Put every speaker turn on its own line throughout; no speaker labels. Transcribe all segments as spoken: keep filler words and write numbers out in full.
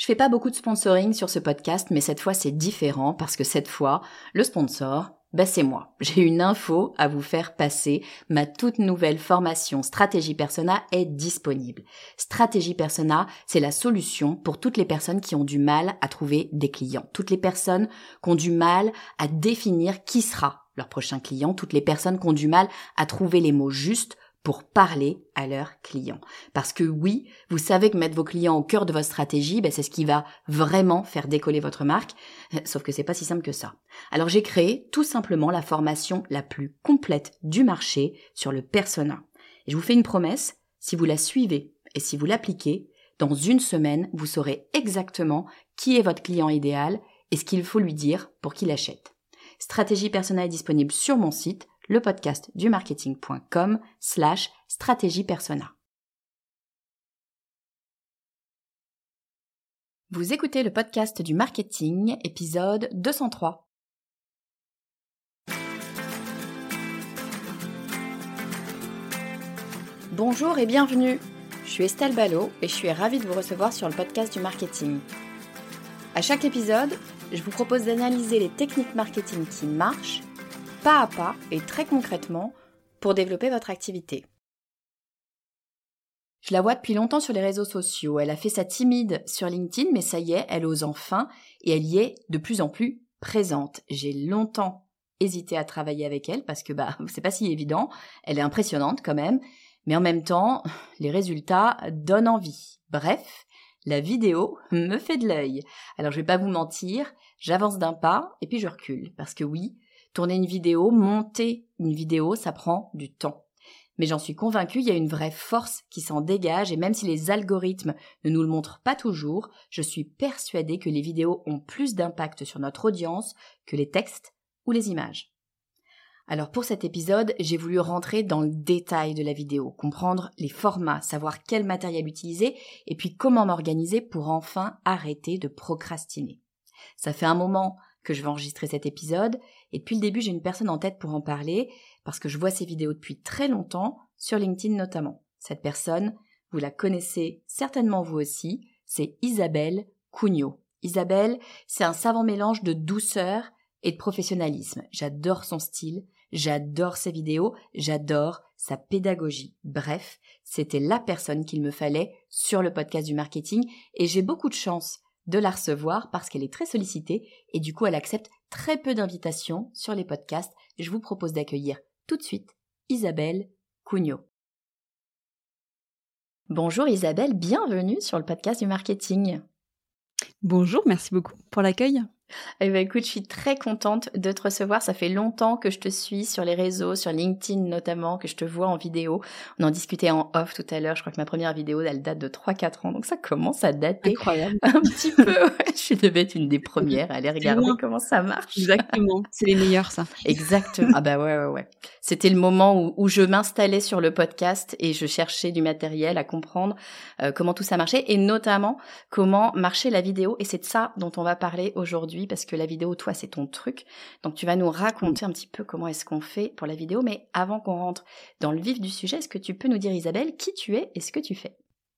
Je fais pas beaucoup de sponsoring sur ce podcast, mais cette fois c'est différent parce que cette fois, le sponsor, bah c'est moi. J'ai une info à vous faire passer. Ma toute nouvelle formation Stratégie Persona est disponible. Stratégie Persona, c'est la solution pour toutes les personnes qui ont du mal à trouver des clients. Toutes les personnes qui ont du mal à définir qui sera leur prochain client. Toutes les personnes qui ont du mal à trouver les mots justes pour parler à leurs clients. Parce que oui, vous savez que mettre vos clients au cœur de votre stratégie, ben c'est ce qui va vraiment faire décoller votre marque, sauf que c'est pas si simple que ça. Alors j'ai créé tout simplement la formation la plus complète du marché sur le persona. Et je vous fais une promesse, si vous la suivez et si vous l'appliquez, dans une semaine, vous saurez exactement qui est votre client idéal et ce qu'il faut lui dire pour qu'il achète. Stratégie Persona est disponible sur mon site, le podcast du marketing.com slash stratégie persona. Vous écoutez le podcast du marketing, épisode deux cent trois. Bonjour et bienvenue. Je suis Estelle Ballot et je suis ravie de vous recevoir sur le podcast du marketing. À chaque épisode, je vous propose d'analyser les techniques marketing qui marchent pas à pas et très concrètement pour développer votre activité. Je la vois depuis longtemps sur les réseaux sociaux. Elle a fait sa timide sur LinkedIn, mais ça y est, elle ose enfin et elle y est de plus en plus présente. J'ai longtemps hésité à travailler avec elle parce que bah c'est pas si évident. Elle est impressionnante quand même, mais en même temps, les résultats donnent envie. Bref, la vidéo me fait de l'œil. Alors je vais pas vous mentir, j'avance d'un pas et puis je recule parce que oui, tourner une vidéo, monter une vidéo, ça prend du temps. Mais j'en suis convaincue, il y a une vraie force qui s'en dégage et même si les algorithmes ne nous le montrent pas toujours, je suis persuadée que les vidéos ont plus d'impact sur notre audience que les textes ou les images. Alors pour cet épisode, j'ai voulu rentrer dans le détail de la vidéo, comprendre les formats, savoir quel matériel utiliser et puis comment m'organiser pour enfin arrêter de procrastiner. Ça fait un moment que je vais enregistrer cet épisode et depuis le début j'ai une personne en tête pour en parler parce que je vois ses vidéos depuis très longtemps, sur LinkedIn notamment. Cette personne, vous la connaissez certainement vous aussi, c'est Isabelle Cugnot. Isabelle, c'est un savant mélange de douceur et de professionnalisme. J'adore son style, j'adore ses vidéos, j'adore sa pédagogie. Bref, c'était la personne qu'il me fallait sur le podcast du marketing et j'ai beaucoup de chance de la recevoir parce qu'elle est très sollicitée et du coup elle accepte très peu d'invitations sur les podcasts. Je vous propose d'accueillir tout de suite Isabelle Cugnot. Bonjour Isabelle, bienvenue sur le podcast du marketing.
Bonjour, merci beaucoup pour l'accueil.
Eh bien, écoute, je suis très contente de te recevoir. Ça fait longtemps que je te suis sur les réseaux, sur LinkedIn notamment, que je te vois en vidéo. On en discutait en off tout à l'heure. Je crois que ma première vidéo, elle date de trois quatre ans. Donc ça commence à dater.
Incroyable.
Un petit peu. Ouais. Je devais être une des premières à aller regarder
loin.
comment ça marche.
Exactement. C'est les meilleurs, ça.
Exactement. Ah bah ouais, ouais, ouais. C'était le moment où, où je m'installais sur le podcast et je cherchais du matériel à comprendre euh, comment tout ça marchait et notamment comment marchait la vidéo. Et c'est de ça dont on va parler aujourd'hui parce que la vidéo, toi, c'est ton truc. Donc, tu vas nous raconter un petit peu comment est-ce qu'on fait pour la vidéo. Mais avant qu'on rentre dans le vif du sujet, est-ce que tu peux nous dire, Isabelle, qui tu es et ce que tu fais ?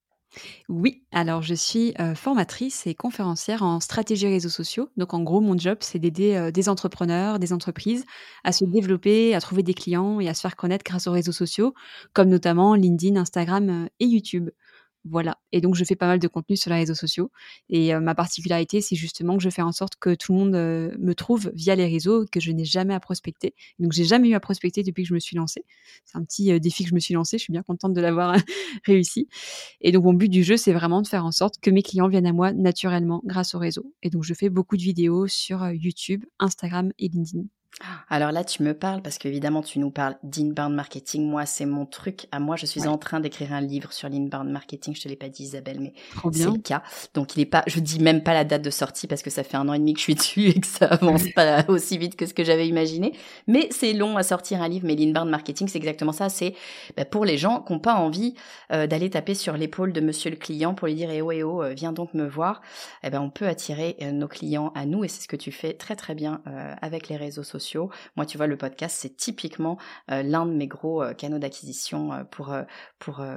Oui, alors je suis euh, formatrice et conférencière en stratégie réseaux sociaux. Donc en gros, mon job, c'est d'aider euh, des entrepreneurs, des entreprises à se développer, à trouver des clients et à se faire connaître grâce aux réseaux sociaux, comme notamment LinkedIn, Instagram euh, et YouTube. Voilà. Et donc, je fais pas mal de contenu sur les réseaux sociaux. Et euh, ma particularité, c'est justement que je fais en sorte que tout le monde euh, me trouve via les réseaux, que je n'ai jamais à prospecter. Donc, j'ai jamais eu à prospecter depuis que je me suis lancée. C'est un petit euh, défi que je me suis lancé. Je suis bien contente de l'avoir réussi. Et donc, mon but du jeu, c'est vraiment de faire en sorte que mes clients viennent à moi naturellement grâce aux réseaux. Et donc, je fais beaucoup de vidéos sur euh, YouTube, Instagram et LinkedIn.
Alors là, tu me parles parce qu'évidemment, tu nous parles d'inbound marketing. Moi, c'est mon truc. À moi, je suis
Ouais.
en train d'écrire un livre sur l'inbound marketing. Je te l'ai pas dit, Isabelle, mais
Trop
c'est
bien.
le cas. Donc, il est pas, je dis même pas la date de sortie parce que ça fait un an et demi que je suis dessus et que ça avance pas aussi vite que ce que j'avais imaginé. Mais c'est long à sortir un livre. Mais l'inbound marketing, c'est exactement ça. C'est bah, pour les gens qui n'ont pas envie euh, d'aller taper sur l'épaule de monsieur le client pour lui dire, eh oh, eh oh, euh, viens donc me voir. Eh ben, on peut attirer euh, nos clients à nous et c'est ce que tu fais très, très bien euh, avec les réseaux sociaux. Moi, tu vois, le podcast, c'est typiquement euh, l'un de mes gros euh, canaux d'acquisition euh, pour, euh, pour, euh, pour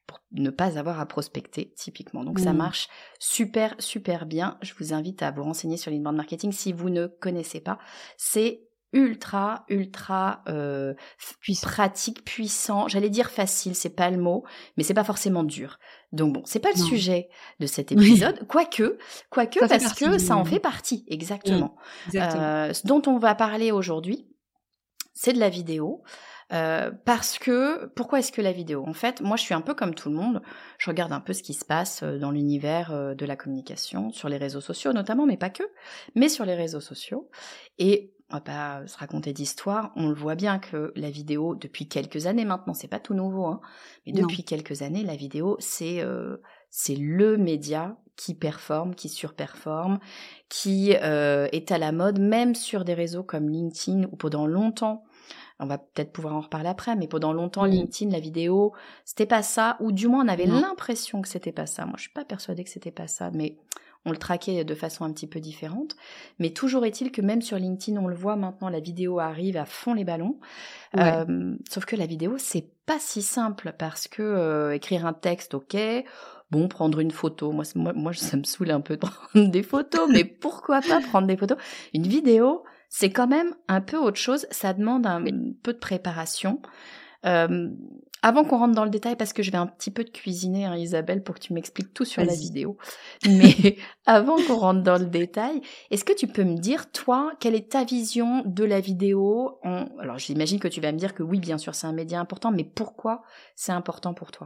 pour ne pas avoir à prospecter, typiquement. Donc,
Mmh.
ça marche super, super bien. Je vous invite à vous renseigner sur l'inbound marketing si vous ne connaissez pas. C'est ultra, ultra euh,
Puissant.
pratique, puissant. J'allais dire facile, c'est pas le mot, mais c'est pas forcément dur. Donc bon, c'est pas le
Non.
sujet de cet
Oui.
épisode, quoique, quoique
Ça fait
parce
partie
que
du
ça en fait partie, exactement.
Mmh. Exactement.
Euh, ce dont on va parler aujourd'hui, c'est de la vidéo. Euh, parce que, pourquoi est-ce que la vidéo ? En fait, moi je suis un peu comme tout le monde, je regarde un peu ce qui se passe dans l'univers de la communication, sur les réseaux sociaux notamment, mais pas que, mais sur les réseaux sociaux. Et on va pas se raconter d'histoire, on le voit bien que la vidéo, depuis quelques années maintenant, c'est pas tout nouveau, hein, mais
Non.
depuis quelques années, la vidéo, c'est, euh, c'est le média qui performe, qui surperforme, qui euh, est à la mode, même sur des réseaux comme LinkedIn, où pendant longtemps, on va peut-être pouvoir en reparler après, mais pendant longtemps,
Mmh.
LinkedIn, la vidéo, c'était pas ça, ou du moins on avait
Non.
l'impression que c'était pas ça. Moi, je suis pas persuadée que c'était pas ça, mais on le traquait de façon un petit peu différente. Mais toujours est-il que même sur LinkedIn, on le voit maintenant, la vidéo arrive à fond les ballons.
Ouais.
Euh, sauf que la vidéo, c'est pas si simple parce que euh, écrire un texte, ok. Bon, prendre une photo, moi, moi, moi, ça me saoule un peu de prendre des photos, mais pourquoi pas prendre des photos ? Une vidéo, c'est quand même un peu autre chose, ça demande un
Oui.
peu de préparation. Euh, avant qu'on rentre dans le détail, parce que je vais un petit peu te cuisiner, hein, Isabelle, pour que tu m'expliques tout sur
Vas-y.
la vidéo, mais avant qu'on rentre dans le détail, est-ce que tu peux me dire, toi, quelle est ta vision de la vidéo en... Alors, j'imagine que tu vas me dire que oui, bien sûr, c'est un média important, mais pourquoi c'est important pour toi ?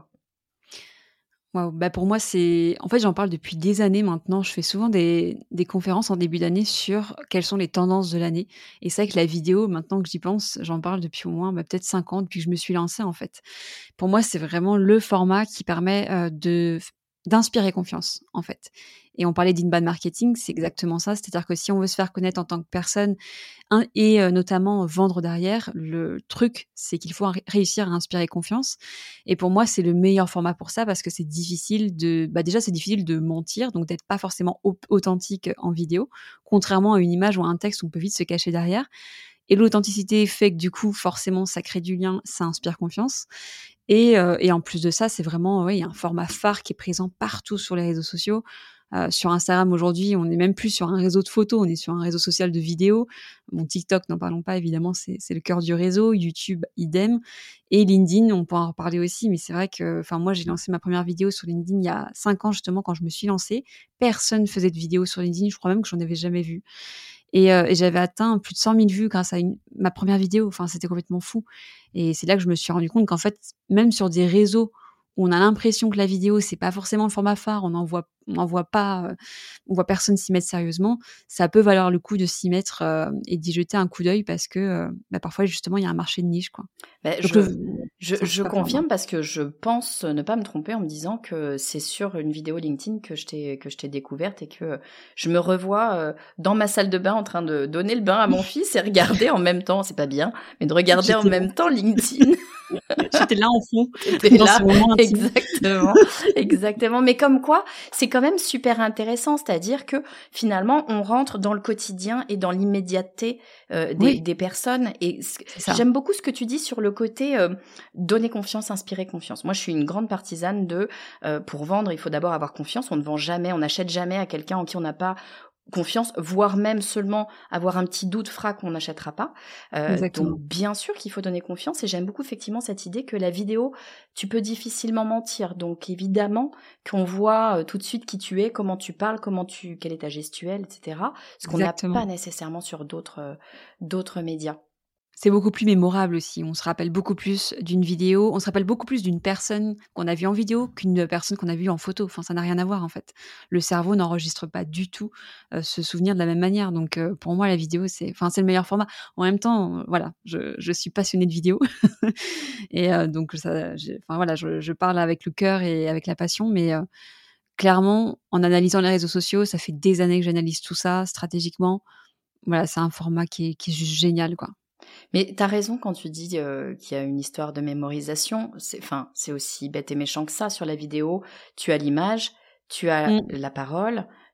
Waouh, bah, pour moi, c'est en fait, j'en parle depuis des années maintenant. Je fais souvent des des conférences en début d'année sur quelles sont les tendances de l'année et c'est vrai que la vidéo, maintenant que j'y pense, j'en parle depuis au moins, bah, peut-être cinq ans, depuis que je me suis lancée, en fait. Pour moi, c'est vraiment le format qui permet, heu, de f d'inspirer confiance, en fait et on parlait d'inbound marketing, c'est exactement ça. C'est-à-dire que si on veut se faire connaître en tant que personne, un et heu, notamment vendre derrière, le truc, c'est qu'il faut ré réussir à inspirer confiance et pour moi, c'est le meilleur format pour ça parce que c'est difficile de bah, déjà, c'est difficile de mentir, donc d'être pas forcément au authentique en vidéo, contrairement à une image ou à un texte, on peut vite se cacher derrière et l'authenticité fait que du coup, forcément, ça crée du lien, ça inspire confiance et heu et en plus de ça, c'est vraiment, ouais, il y a un format phare qui est présent partout sur les réseaux sociaux. Heu, sur Instagram, aujourd'hui, on n'est même plus sur un réseau de photos, on est sur un réseau social de vidéos. Bon, TikTok, n'en parlons pas, évidemment, c'est c'est le cœur du réseau. YouTube, idem et LinkedIn, on pourra en reparler aussi, mais c'est vrai que enfin, moi, j'ai lancé ma première vidéo sur LinkedIn il y a cinq ans, justement, quand je me suis lancée. Personne faisait de vidéo sur LinkedIn, je crois même que j'en avais jamais vu et heu et j'avais atteint plus de cent mille vues grâce à une ma première vidéo. Enfin, c'était complètement fou et c'est là que je me suis rendu compte qu'en fait, même sur des réseaux où on a l'impression que la vidéo, c'est pas forcément le format phare, on n'en voit on n'en voit pas, heu, on voit personne s'y mettre sérieusement, ça peut valoir le coup de s'y mettre, heu et d'y jeter un coup d'œil parce que, heu, bah, parfois, justement, il y a un marché de niche, quoi.
Bah,
Donc
je
le
je
c'est un
je
super format.
confirme parce que je pense ne pas me tromper en me disant que c'est sur une vidéo LinkedIn que je t'ai que je t'ai découverte et que je me revois, heu, dans ma salle de bain en train de donner le bain à mon fils et regarder en même temps, c'est pas bien, mais de regarder en
J'étais là.
même temps LinkedIn.
J'étais là en fond,
Tu étais
dans ce
là,
moment intime.
exactement, exactement. Mais comme quoi, c'est quand même super intéressant, c'est-à-dire que finalement, on rentre dans le quotidien et dans l'immédiateté euh, des,
Oui,
des personnes. Et ce-
c'est ça.
j'aime beaucoup ce que tu dis sur le côté euh, donner confiance, inspirer confiance. Moi, je suis une grande partisane de euh, pour vendre, il faut d'abord avoir confiance. On ne vend jamais, on n'achète jamais à quelqu'un en qui on n'a pas confiance, voire même seulement avoir un petit doute fera qu'on n'achètera pas. Euh, donc
Exactement.
bien sûr qu'il faut donner confiance et j'aime beaucoup effectivement cette idée que la vidéo, tu peux difficilement mentir. Donc évidemment qu'on voit euh, tout de suite qui tu es, comment tu parles, comment tu, quelle est ta gestuelle, et cetera. Ce qu'on n'a
Exactement.
pas nécessairement sur d'autres euh, d'autres médias.
C'est beaucoup plus mémorable aussi. On se rappelle beaucoup plus d'une vidéo, on se rappelle beaucoup plus d'une personne qu'on a vue en vidéo qu'une personne qu'on a vue en photo. Enfin, ça n'a rien à voir, en fait. Le cerveau n'enregistre pas du tout, heu, ce souvenir de la même manière. Donc, heu, pour moi, la vidéo, c'est enfin, c'est le meilleur format. En même temps, heu, voilà, je je suis passionnée de vidéo et heu, donc ça j'ai enfin, voilà, je je parle avec le cœur et avec la passion, mais heu, clairement, en analysant les réseaux sociaux, ça fait des années que j'analyse tout ça stratégiquement. Voilà, c'est un format qui est qui est juste génial, quoi.
Mais tu as raison quand tu dis euh, qu'il y a une histoire de mémorisation. C'est, enfin, c'est aussi bête et méchant que ça sur la vidéo. Tu as l'image, tu as
Mmh.
la parole,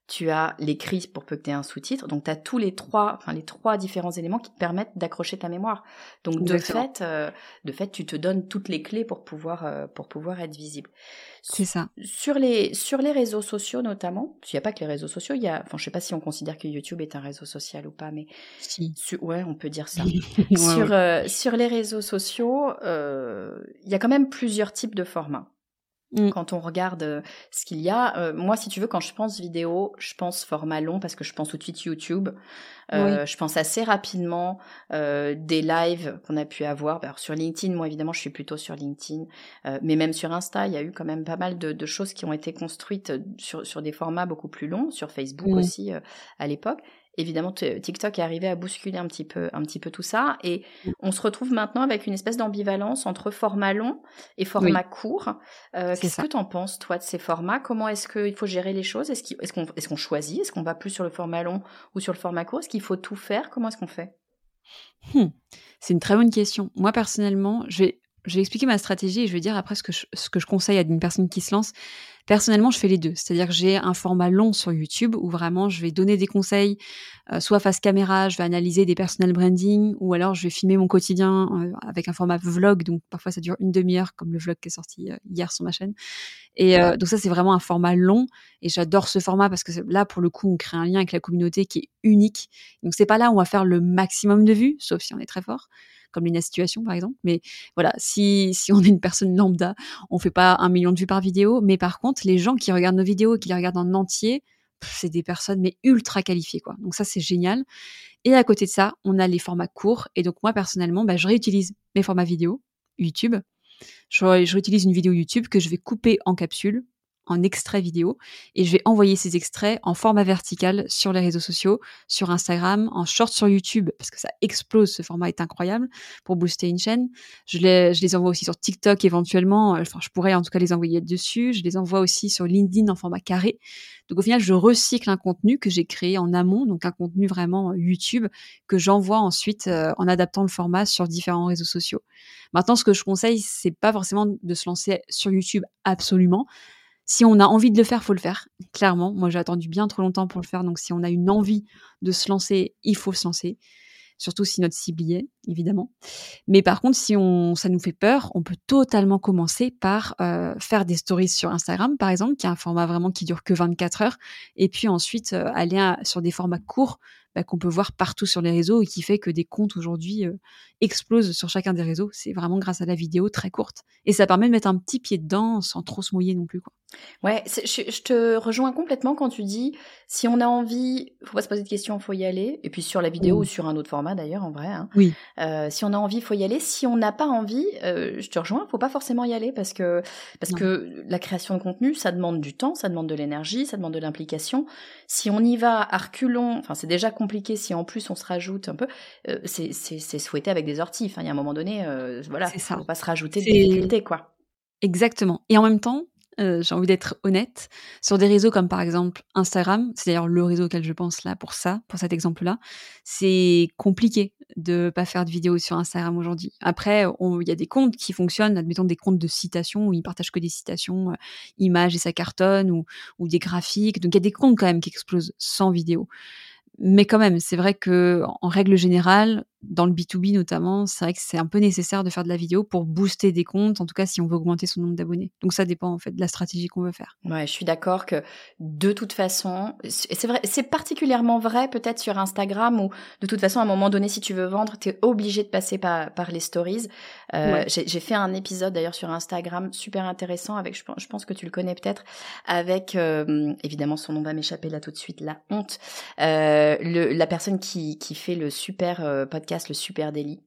tu as l'écrit pour peu que tu aies un sous-titre. Donc, tu as tous les trois, enfin, les trois différents éléments qui te permettent d'accrocher ta mémoire. Donc, de
Exactement.
fait, euh, de fait, tu te donnes toutes les clés pour pouvoir, euh, pour pouvoir être visible.
C'est ça.
Sur les, sur les réseaux sociaux notamment, il n'y a pas que les réseaux sociaux, il y a, enfin, je sais pas si on considère que YouTube est un réseau social ou pas, mais
Si.
sur, ouais, on peut dire ça.
Ouais,
Sur,
ouais.
euh, sur les réseaux sociaux, euh, il y a quand même plusieurs types de formats.
Mm.
Quand on regarde euh, ce qu'il y a, euh, moi, si tu veux, quand je pense vidéo, je pense format long parce que je pense tout de suite YouTube. Euh,
Oui.
Je pense assez rapidement euh, des lives qu'on a pu avoir. Alors, sur LinkedIn, moi, évidemment, je suis plutôt sur LinkedIn. Euh, mais même sur Insta, il y a eu quand même pas mal de, de choses qui ont été construites sur, sur des formats beaucoup plus longs. Sur Facebook
Mm.
aussi, euh, à l'époque. Évidemment, t- TikTok est arrivé à bousculer un petit peu, un petit peu tout ça. Et
Mm.
on se retrouve maintenant avec une espèce d'ambivalence entre format long et format
Oui,
court. Euh,
c'est
qu'est-ce que
ça.
tu en penses, toi, de ces formats? Comment est-ce qu'il faut gérer les choses? Est-ce qu'il- est-ce qu'on est-ce qu'on choisit? Est-ce qu'on va plus sur le format long ou sur le format court? Est-ce qu'il faut tout faire? Comment est-ce qu'on fait?
Hmm. C'est une très bonne question. Moi, personnellement, je vais, je vais expliquer ma stratégie et je vais dire après ce que je, ce que je conseille à une personne qui se lance. Personnellement, je fais les deux. C'est-à-dire que j'ai un format long sur YouTube où vraiment je vais donner des conseils, euh, soit face caméra, je vais analyser des personal branding, ou alors je vais filmer mon quotidien euh, avec un format vlog. Donc parfois ça dure une demi-heure, comme le vlog qui est sorti euh, hier sur ma chaîne. Et euh, donc ça, c'est vraiment un format long. Et j'adore ce format parce que c'est- là, pour le coup, on crée un lien avec la communauté qui est unique. Donc c'est pas là où on va faire le maximum de vues, sauf si on est très fort, comme Lina Situation par exemple. Mais voilà, si, si on est une personne lambda, on fait pas un million de vues par vidéo. Mais par contre, les gens qui regardent nos vidéos et qui les regardent en entier, pff, c'est des personnes mais ultra qualifiées, quoi. Donc ça, c'est génial. Et à côté de ça, on a les formats courts. Et donc moi, personnellement, bah, je réutilise mes formats vidéo YouTube. Je, je réutilise une vidéo YouTube que je vais couper en capsules, en extrait vidéo, et je vais envoyer ces extraits en format vertical sur les réseaux sociaux, sur Instagram, en short sur YouTube, parce que ça explose, ce format est incroyable, pour booster une chaîne. Je les, je les envoie aussi sur TikTok éventuellement, enfin je pourrais en tout cas les envoyer dessus, je les envoie aussi sur LinkedIn en format carré. Donc au final, je recycle un contenu que j'ai créé en amont, donc un contenu vraiment YouTube, que j'envoie ensuite euh, en adaptant le format sur différents réseaux sociaux. Maintenant, ce que je conseille, c'est pas forcément de se lancer sur YouTube absolument. Si on a envie de le faire, faut le faire. Clairement, moi j'ai attendu bien trop longtemps pour le faire, donc si on a une envie de se lancer, il faut se lancer. Surtout si notre cible y est, évidemment. Mais par contre, si on, ça nous fait peur, on peut totalement commencer par euh, faire des stories sur Instagram, par exemple, qui est un format vraiment qui dure que vingt-quatre heures, et puis ensuite euh, aller à- sur des formats courts bah, qu'on peut voir partout sur les réseaux et qui fait que des comptes aujourd'hui euh, explosent sur chacun des réseaux. C'est vraiment grâce à la vidéo très courte. Et ça permet de mettre un petit pied dedans sans trop se mouiller non plus, quoi.
Ouais, c'est- je, je te rejoins complètement quand tu dis si on a envie, faut pas se poser de questions, faut y aller. Et puis sur la vidéo ou
Mm.
sur un autre format d'ailleurs, en vrai. Hein.
Oui,
Euh, si on a envie, faut y aller. Si on n'a pas envie, euh, je te rejoins, faut pas forcément y aller parce que parce
non,
que la création de contenu, ça demande du temps, ça demande de l'énergie, ça demande de l'implication. Si on y va à reculons, enfin c'est déjà compliqué. Si en plus on se rajoute un peu, euh, c'est c'est c'est souhaité avec des orties. Enfin, il y a un moment donné, euh, voilà,
c'est ça.
faut pas se rajouter de
C'est
difficultés, quoi.
exactement. Et en même temps, heu, j'ai envie d'être honnête, sur des réseaux comme par exemple Instagram, c'est d'ailleurs le réseau auquel je pense là pour ça, pour cet exemple-là, c'est compliqué de pas faire de vidéos sur Instagram aujourd'hui. Après, on il y a des comptes qui fonctionnent, admettons des comptes de citations où ils partagent que des citations, heu, images et ça cartonne ou ou des graphiques, donc il y a des comptes quand même qui explosent sans vidéo. Mais quand même, c'est vrai que en règle générale, dans le B deux B notamment, c'est vrai que c'est un peu nécessaire de faire de la vidéo pour booster des comptes, en tout cas si on veut augmenter son nombre d'abonnés. Donc ça dépend en fait de la stratégie qu'on veut faire.
Ouais, je suis d'accord que de toute façon, c'est c'est vrai, c'est particulièrement vrai peut-être sur Instagram où de toute façon à un moment donné, si tu veux vendre, t'es obligé de passer par, par les stories. Euh,
Ouais.
j'ai j'ai fait un épisode d'ailleurs sur Instagram super intéressant avec, je pense, je pense que tu le connais peut-être, avec euh, évidemment son nom va m'échapper là tout de suite, la honte, euh, le, la personne qui qui fait le super euh, podcast, le Super Daily.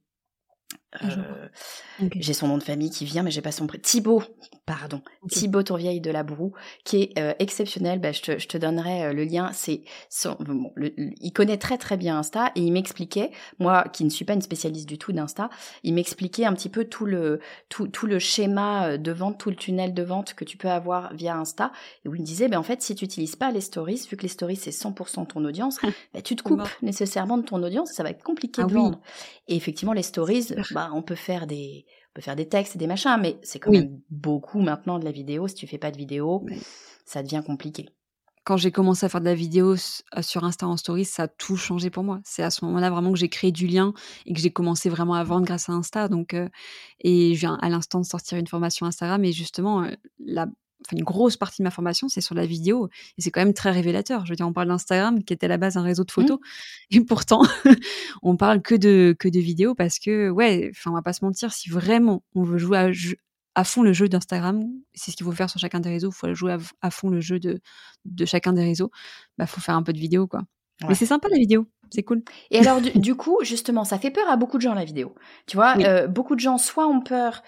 Ah je vois.
Euh,
OK.
j'ai son nom de famille qui vient, mais j'ai pas son prénom. Thibaut, pardon.
OK.
Thibaut Tourvieille de la Broue, qui est euh, exceptionnel. Bah, je, te, je te donnerai euh, le lien. C'est son, bon, le- le- il connaît très très bien Insta et il m'expliquait, moi qui ne suis pas une spécialiste du tout d'Insta, il m'expliquait un petit peu tout le tout, tout le schéma de vente, tout le tunnel de vente que tu peux avoir via Insta. Et où il me disait, ben en fait, si tu n'utilises pas les stories, vu que les stories c'est cent pour cent ton audience, bah, tu te
C'est
coupes
mort.
nécessairement de ton audience. Ça va être compliqué
Ah
de
oui,
vendre. Et effectivement, les
c'est
stories,
clair.
bah, on peut faire des, on peut faire des textes et des machins, mais c'est quand
Oui.
même beaucoup maintenant de la vidéo. Si tu fais pas de vidéo,
Ouais.
ça devient compliqué.
quand j'ai commencé à faire de la vidéo s sur Insta en stories, ça a tout changé pour moi. C'est à ce moment-là vraiment que j'ai créé du lien et que j'ai commencé vraiment à vendre grâce à Insta donc heu et je viens à l'instant de sortir une formation Instagram et justement, heu, la enfin une grosse partie de ma formation, c'est sur la vidéo et c'est quand même très révélateur. Je veux dire, on parle d'Instagram qui était à la base un réseau de photos
Mmh.
et pourtant on parle que de que de vidéos parce que ouais, enfin on va pas se mentir, si vraiment on veut jouer à jeu à fond le jeu d'Instagram, c'est ce qu'il faut faire sur chacun des réseaux, il faut jouer à f à fond le jeu de de chacun des réseaux, bah, faut faire un peu de vidéo, quoi. Mais
Ouais.
c'est sympa la vidéo, c'est cool.
Et alors du du coup, justement, ça fait peur à beaucoup de gens la vidéo. Tu vois,
Oui.
heu, beaucoup de gens soit ont peur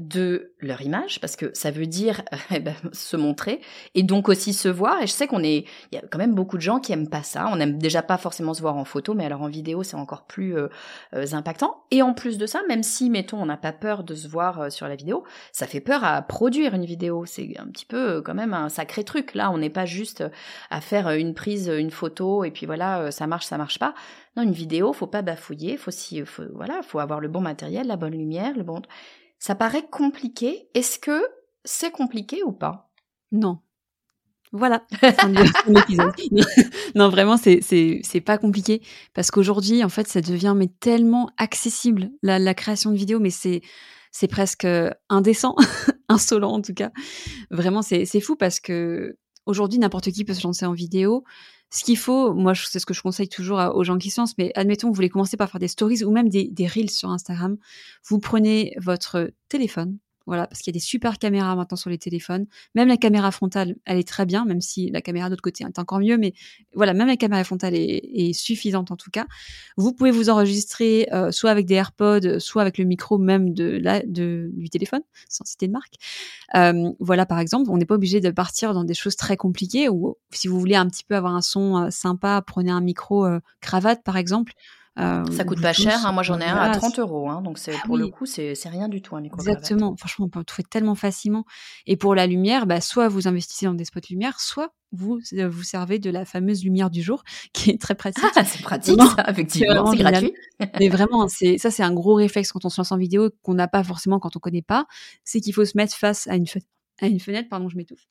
de leur image parce que ça veut dire, eh ben, se montrer et donc aussi se voir et je sais qu'on est il y a quand même beaucoup de gens qui aiment pas ça. On aime déjà pas forcément se voir en photo, mais alors en vidéo, c'est encore plus, heu heu, impactant et en plus de ça, même si mettons on n'a pas peur de se voir, heu, sur la vidéo, ça fait peur à produire une vidéo. C'est un petit peu, heu, quand même un sacré truc. Là, on n'est pas juste, heu, à faire, heu, une prise, heu, une photo et puis voilà, heu, ça marche, ça marche pas. Non, une vidéo, faut pas bafouiller, faut si faut voilà, faut avoir le bon matériel, la bonne lumière, le bon ça paraît compliqué. Est-ce que c'est compliqué ou pas?
Non. Voilà, fin de fin de l'épisode. Non, vraiment, c'est c'est c'est pas compliqué parce qu'aujourd'hui, en fait, ça devient mais tellement accessible la la création de vidéos, mais c'est c'est presque, heu, indécent, insolent en tout cas. Vraiment, c'est c'est fou parce qu'aujourd'hui, n'importe qui peut se lancer en vidéo. Ce qu'il faut, moi, je c'est ce que je conseille toujours à aux gens qui se lancent, mais admettons, vous voulez commencer par faire des stories ou même des des reels sur Instagram. Vous prenez votre téléphone, voilà, parce qu'il y a des super caméras maintenant sur les téléphones. Même la caméra frontale, elle est très bien, même si la caméra de l'autre côté est encore mieux, mais voilà, même la caméra frontale est est suffisante en tout cas. Vous pouvez vous enregistrer, heu, soit avec des AirPods, soit avec le micro même de la de du téléphone, sans citer de marque. Hem, voilà, par exemple, on n'est pas obligé de partir dans des choses très compliquées ou si vous voulez un petit peu avoir un son, heu, sympa, prenez un micro, heu, cravate par exemple, heu,
Ça
ou
coûte pas cher,
Bluetooth,
hein. Moi,
heu,
j'en ai un à
voilà, c
trente euros, hein, donc c'est
ah
pour le
oui,
coup, c'est c'est rien du tout un micro-cravate.
exactement. Franchement, on peut en trouver tellement facilement et pour la lumière, bah, soit vous investissez dans des spots lumière, soit vous s vous servez de la fameuse lumière du jour qui est très pratique.
Ah, c'est pratique
Vraiment,
ça,
c'est
effectivement,
vraiment
c'est
génial.
gratuit.
Mais vraiment, c'est ça, c'est un gros réflexe quand on se lance en vidéo qu'on n'a pas forcément quand on connaît pas, c'est qu'il faut se mettre face à une fenêtre à une fenêtre, pardon, je m'étouffe.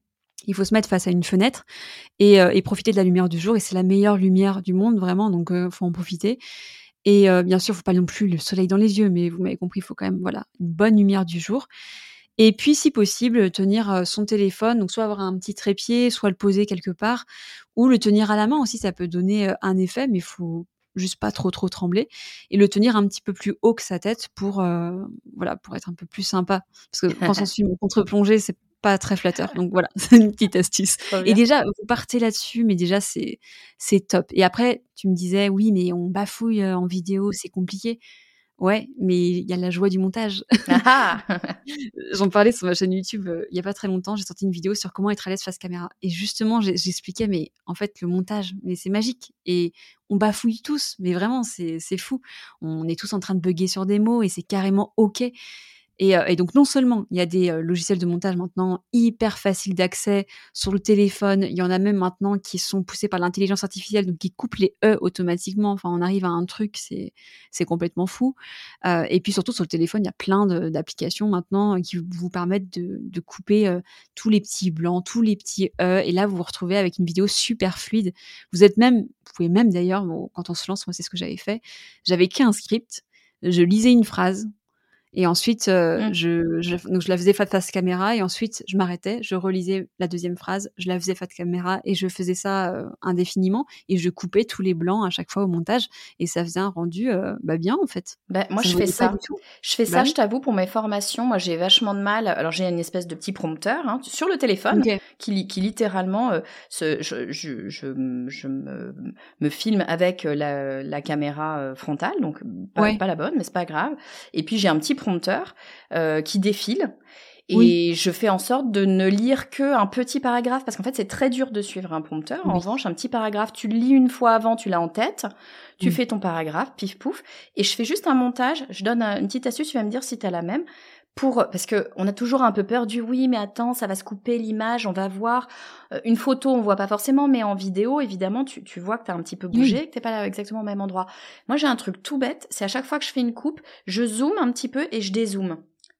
Il faut se mettre face à une fenêtre et heu et profiter de la lumière du jour et c'est la meilleure lumière du monde vraiment donc heu, faut en profiter et heu, bien sûr, faut pas non plus le soleil dans les yeux, mais vous m'avez compris, il faut quand même, voilà, une bonne lumière du jour et puis si possible, tenir, heu, son téléphone, donc soit avoir un petit trépied, soit le poser quelque part ou le tenir à la main aussi, ça peut donner, heu, un effet, mais faut juste pas trop, trop trembler et le tenir un petit peu plus haut que sa tête pour, heu, voilà, pour être un peu plus sympa. Parce que quand on suit une contre-plongée, c'est pas très flatteur, donc voilà, c'est une petite astuce
Trop
et
bien.
déjà, vous partez là-dessus, mais déjà c'est c'est top et après, tu me disais: «Oui, mais on bafouille, heu, en vidéo, c'est compliqué». Ouais, mais il y a la joie du montage.
Ah ah!
J'en parlais sur ma chaîne YouTube, heu, il y a pas très longtemps, j'ai sorti une vidéo sur comment être à l'aise face caméra et justement, j'ai j'expliquais, mais en fait, le montage, mais c'est magique et on bafouille tous, mais vraiment, c'est c'est fou. On est tous en train de bugger sur des mots et c'est carrément OK et heu et donc non seulement il y a des, heu, logiciels de montage maintenant hyper faciles d'accès sur le téléphone, il y en a même maintenant qui sont poussés par l'intelligence artificielle, donc qui coupent les E automatiquement. Enfin, on arrive à un truc, c'est c'est complètement fou. Heu et puis surtout sur le téléphone, il y a plein de d'applications maintenant, heu, qui vous permettent de de couper, heu, tous les petits blancs, tous les petits E et là, vous vous retrouvez avec une vidéo super fluide. Vous êtes même vous pouvez même d'ailleurs, bon, quand on se lance, moi, c'est ce que j'avais fait. J'avais écrit un script, je lisais une phrase et ensuite, heu,
Mmh.
je je donc je la faisais face face caméra et ensuite je m'arrêtais, je relisais la deuxième phrase, je la faisais face caméra et je faisais ça, heu, indéfiniment et je coupais tous les blancs à chaque fois au montage et ça faisait un rendu, heu, bah, bien en fait.
Bah, moi,
Ça
je
se
fais
voyait pas du
ça.
tout.
Je fais
Bah
ça, je
oui.
t'avoue, pour mes formations, moi, j'ai vachement de mal. Alors, j'ai une espèce de petit prompteur, hein, sur le téléphone
OK.
qui li qui littéralement, heu, se je je je m je me me filme avec, heu, la la caméra, heu, frontale, donc pas
Ouais.
pas la bonne, mais c'est pas grave et puis j'ai un petit prompteur, heu, qui défile
Oui.
et je fais en sorte de ne lire qu'un petit paragraphe parce qu'en fait, c'est très dur de suivre un prompteur. En
Oui.
revanche, un petit paragraphe, tu le lis une fois avant, tu l'as en tête, tu
Oui.
fais ton paragraphe, pif pouf et je fais juste un montage. Je donne un une petite astuce, tu vas me dire si tu as la même, pour parce qu'on a toujours un peu peur du: «Oui, mais attends, ça va se couper l'image, on va voir». Heu, une photo, on voit pas forcément, mais en vidéo, évidemment, tu tu vois que tu as un petit peu
Oui.
bougé, que tu es pas exactement au même endroit. Moi, j'ai un truc tout bête, c'est à chaque fois que je fais une coupe, je zoome un petit peu et je dézoome.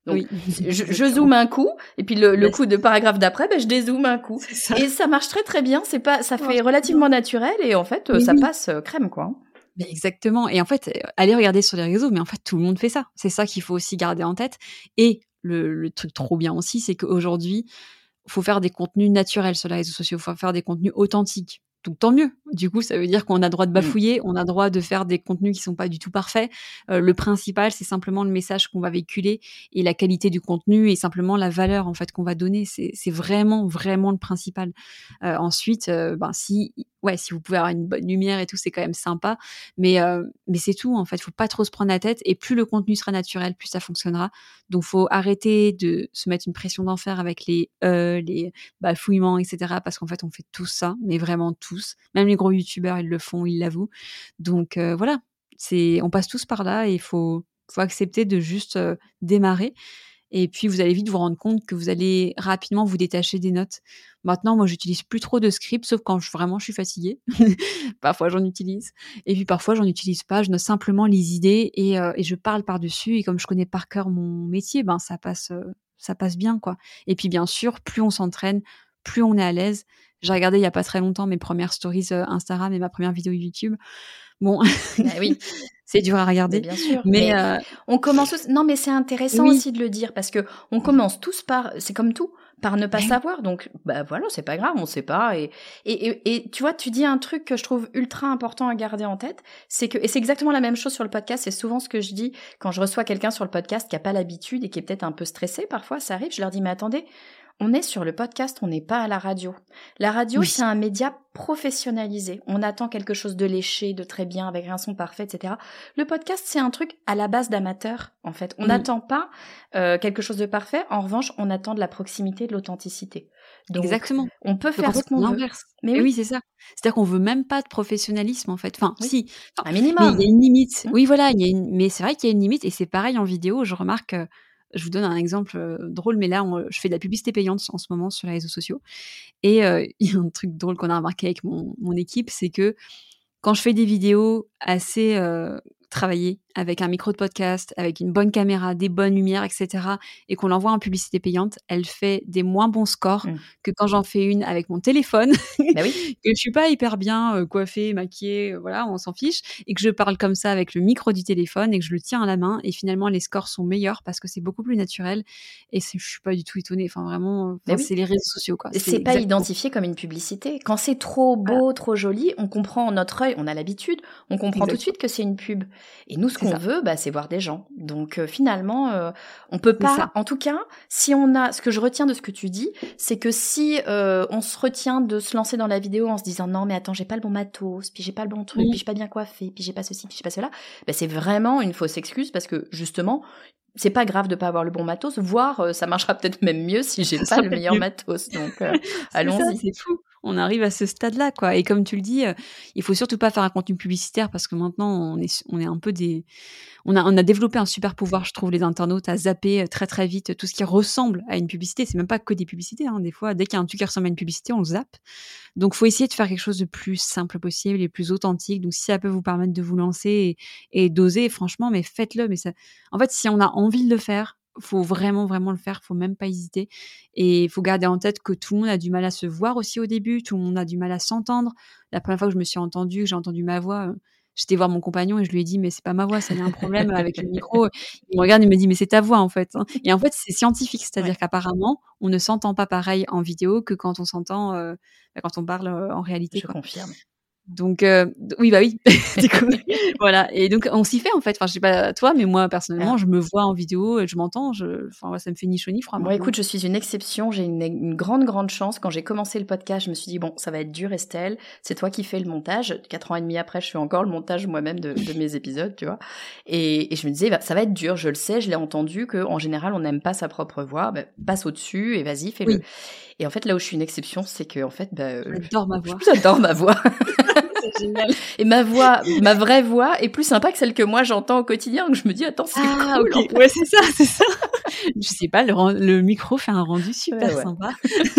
Donc,
Oui,
je, je
exactement.
zoome un coup, et puis le, le
Yes.
coup de paragraphe d'après, ben, je dézoome un coup.
C'est ça.
Et ça marche très très bien, c'est pas, ça
Ça marche
fait
très bien.
relativement naturel, et en fait,
Mais
ça
oui.
passe euh, crème, quoi.
Mais exactement. Et en fait, euh, allez regarder sur les réseaux, mais en fait, tout le monde fait ça. C'est ça qu'il faut aussi garder en tête. Et le, le truc trop bien aussi, c'est qu'aujourd'hui, il faut faire des contenus naturels sur les réseaux sociaux. Il faut faire des contenus authentiques. Donc tant mieux. Du coup, ça veut dire qu'on a droit de
Mm.
bafouiller, on a droit de faire des contenus qui sont pas du tout parfaits. Euh, le principal, c'est simplement le message qu'on va véhiculer et la qualité du contenu et simplement la valeur en fait qu'on va donner. C'est, c'est vraiment, vraiment le principal. Euh, ensuite, euh, ben si, ouais, si vous pouvez avoir une bonne lumière et tout, c'est quand même sympa. Mais, euh, mais c'est tout en fait. Faut pas trop se prendre la tête. Et plus le contenu sera naturel, plus ça fonctionnera. Donc faut arrêter de se mettre une pression d'enfer avec les euh, les bafouillements, et cetera. Parce qu'en fait, on fait tout ça, mais vraiment tous. Même les gros youtubeurs, ils le font, ils l'avouent. Donc euh, voilà, c'est, on passe tous par là et il faut, faut accepter de juste euh, démarrer. Et puis, vous allez vite vous rendre compte que vous allez rapidement vous détacher des notes. Maintenant, moi, j'utilise plus trop de script, sauf quand je, vraiment je suis fatiguée. Parfois, j'en utilise. Et puis, parfois, j'en utilise pas. Je note simplement les idées et, euh, et je parle par-dessus. Et comme je connais par cœur mon métier, ben, ça passe, euh, ça passe bien, quoi. Et puis, bien sûr, plus on s'entraîne, plus on est à l'aise. J'ai regardé il y a pas très longtemps mes premières stories euh, Instagram et ma première vidéo YouTube. Bon,
Bah oui.
c'est dur à
Mais
regarder.
bien sûr.
Mais,
Mais
euh,
on commence aussi... Non, mais c'est intéressant
oui.
aussi de le dire, parce que on commence tous par, c'est comme tout, par ne pas
Ben oui.
savoir. Donc, bah voilà, c'est pas grave, on sait pas. Et, et, et, et tu vois, tu dis un truc que je trouve ultra important à garder en tête, c'est que, et c'est exactement la même chose sur le podcast, c'est souvent ce que je dis quand je reçois quelqu'un sur le podcast qui a pas l'habitude et qui est peut-être un peu stressé, parfois, ça arrive, je leur dis, mais attendez, on est sur le podcast, on n'est pas à la radio. La radio,
Oui.
c'est un média professionnalisé. On attend quelque chose de léché, de très bien, avec un son parfait, et cetera. Le podcast, c'est un truc à la base d'amateur, en fait. On
Mm.
n'attend pas euh, quelque chose de parfait. En revanche, on attend de la proximité, de l'authenticité. Donc,
Exactement.
on peut
Donc,
faire
en fait,
ce qu'on
c'est
veut.
l'inverse.
Mais
Et
oui,
oui, c'est ça. C'est-à-dire qu'on veut même pas de professionnalisme, en fait. Enfin,
oui,
si. Enfin,
un
mais il y
minimum.
a une limite.
Hein.
Oui, voilà. Il y a une... Mais c'est vrai qu'il y a une limite. Et c'est pareil en vidéo. Je remarque, euh, je vous donne un exemple euh, drôle, mais là, on- je fais de la publicité payante en ce moment sur les réseaux sociaux. Et euh, il y a un truc drôle qu'on a remarqué avec mon, mon équipe, c'est que quand je fais des vidéos assez euh, travaillées, avec un micro de podcast, avec une bonne caméra, des bonnes lumières, et cetera, et qu'on l'envoie en publicité payante, elle fait des moins bons scores
Mm.
que quand j'en fais une avec mon téléphone,
Bah oui.
que je suis pas hyper bien euh, coiffée, maquillée, euh, voilà, on s'en fiche, et que je parle comme ça avec le micro du téléphone et que je le tiens à la main, et finalement les scores sont meilleurs parce que c'est beaucoup plus naturel, et c'est, je suis pas du tout étonnée. Enfin vraiment, euh,
Mais
enfin,
oui.
c'est les réseaux sociaux, quoi.
C'est,
C'est
c'est pas
exactement.
identifié comme une publicité. Quand c'est trop
Voilà,
beau, trop joli, on comprend, notre œil, on a l'habitude, on comprend tout de
exactement.
suite que c'est une pub. Et nous, ce
C'est
qu'on
ça.
veut, bah, c'est voir des gens. Donc euh, finalement, euh, on peut
C'est ça.
pas. En tout cas, si on a, ce que je retiens de ce que tu dis, c'est que si euh, on se retient de se lancer dans la vidéo en se disant non mais attends, j'ai pas le bon matos, puis j'ai pas le bon truc,
Mm.
puis je suis pas bien coiffée, puis j'ai pas ceci, puis j'ai pas cela, bah, c'est vraiment une fausse excuse, parce que justement, c'est pas grave de pas avoir le bon matos, voire euh, ça marchera peut-être même mieux si j'ai
Ça
pas
sera
le
peut-être
meilleur
mieux.
matos. Donc euh,
C'est ça,
allons-y.
c'est fou. On arrive à ce stade-là, quoi. Et comme tu le dis, euh, il faut surtout pas faire un contenu publicitaire parce que maintenant on est, on est un peu des, on a, on a développé un super pouvoir, je trouve, les internautes, à zapper euh, très très vite tout ce qui ressemble à une publicité. C'est même pas que des publicités, hein. Des fois, dès qu'il y a un truc qui ressemble à une publicité, on le zappe. Donc, faut essayer de faire quelque chose de plus simple possible et plus authentique. Donc, si ça peut vous permettre de vous lancer et, et d'oser, franchement, mais faites-le. Mais ça, en fait, si on a envie de le faire, faut vraiment vraiment le faire, faut même pas hésiter, et il faut garder en tête que tout le monde a du mal à se voir aussi au début, tout le monde a du mal à s'entendre. La première fois que je me suis entendue, que j'ai entendu ma voix, euh, j'étais voir mon compagnon et je lui ai dit mais c'est pas ma voix, ça y a un problème avec le micro. Il me regarde et me dit mais c'est ta voix en fait, hein. Et en fait c'est scientifique, c'est-à-dire
Ouais.
qu'apparemment on ne s'entend pas pareil en vidéo que quand on s'entend euh, quand on parle euh, en réalité,
Je
quoi.
confirme.
Donc euh, oui bah oui du coup, voilà, et donc on s'y fait en fait. Enfin je sais pas toi, mais moi personnellement
Ah.
je me vois en vidéo, je m'entends, je... enfin ouais, ça me fait ni chaud ni froid
Bon,
maintenant.
écoute, je suis une exception. J'ai une, une grande, grande chance. Quand j'ai commencé le podcast, je me suis dit, bon, ça va être dur, Estelle. C'est toi qui fais le montage. Quatre ans et demi après, je fais encore le montage moi-même de, de mes épisodes, tu vois. Et, et je me disais, bah, ça va être dur. Je le sais, je l'ai entendu qu'en général, on n'aime pas sa propre voix. Bah, passe au-dessus et vas-y, fais-le.
Oui.
Et en fait, là où je suis une exception, c'est que, en fait, bah,
J'adore ma voix.
J'adore ma voix.
C'est génial.
Et ma voix, ma vraie voix est plus sympa que celle que moi j'entends au quotidien. Donc je me dis, attends, c'est
Ah,
cool.
ok.
En fait.
Ouais, c'est ça, c'est ça. Je sais pas, le, le micro fait un rendu super
ouais, ouais.
sympa.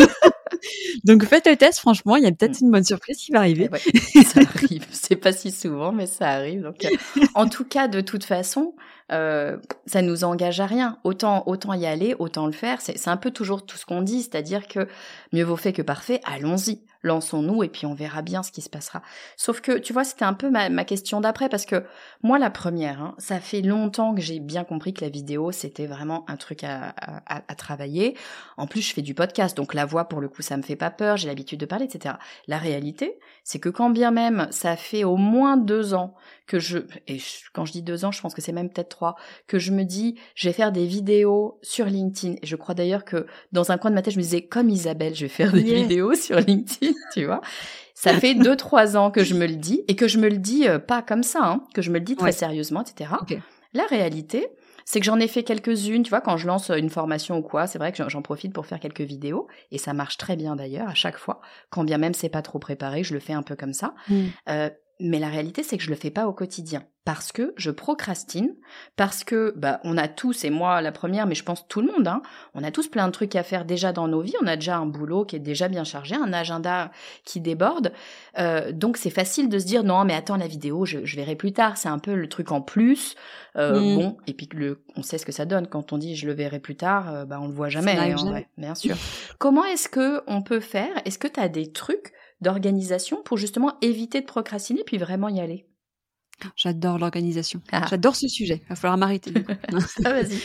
Donc faites le test, franchement, il y a peut-être
Mmh.
une bonne surprise qui va
Eh
arriver.
ouais, ça arrive. C'est pas si souvent, mais ça arrive. Donc, heu, en tout cas, de toute façon, heu, ça nous engage à rien. Autant autant y aller, autant le faire. C'est c'est un peu toujours tout ce qu'on dit, c'est-à-dire que mieux vaut fait que parfait. Allons-y, lançons-nous et puis on verra bien ce qui se passera. Sauf que, tu vois, c'était un peu ma ma question d'après parce que moi, la première, hein, ça fait longtemps que j'ai bien compris que la vidéo, c'était vraiment un truc à à à à travailler. En plus, je fais du podcast, donc la voix, pour le coup, ça me fait pas peur, j'ai l'habitude de parler, et cetera. La réalité, c'est que quand bien même ça fait au moins deux ans que je, et je- quand je dis deux ans, je pense que c'est même peut-être trois, que je me dis, je vais faire des vidéos sur LinkedIn. Et je crois d'ailleurs que dans un coin de ma tête, je me disais, comme Isabelle, je vais faire des
Yes.
vidéos sur LinkedIn, tu vois. Ça fait deux, trois ans que je me le dis, et que je me le dis euh, pas comme ça, hein, que je me le dis très
Ouais.
sérieusement, et cetera.
Ok.
La réalité, c'est que j'en ai fait quelques-unes, tu vois, quand je lance une formation ou quoi, c'est vrai que j'en- j'en profite pour faire quelques vidéos, et ça marche très bien d'ailleurs, à chaque fois, quand bien même c'est pas trop préparé, je le fais un peu comme ça.
Mm.
Euh, mais la réalité, c'est que je le fais pas au quotidien, parce que je procrastine, parce que, bah, on a tous, et moi la première, mais je pense tout le monde, hein, on a tous plein de trucs à faire déjà dans nos vies, on a déjà un boulot qui est déjà bien chargé, un agenda qui déborde, euh, donc c'est facile de se dire, non, mais attends, la vidéo, je, je verrai plus tard, c'est un peu le truc en plus. Euh,
Mm.
bon, et puis le, on sait ce que ça donne quand on dit je le verrai plus tard, euh, bah on le voit
Ça
jamais
n'arrive
en
jamais.
vrai, bien sûr. Comment est-ce que on peut faire? Est-ce que tu as des trucs d'organisation pour justement éviter de procrastiner puis vraiment y aller?
J'adore l'organisation.
Ah,
J'adore ce sujet. Il va falloir m'arrêter du coup.
ah, vas-y.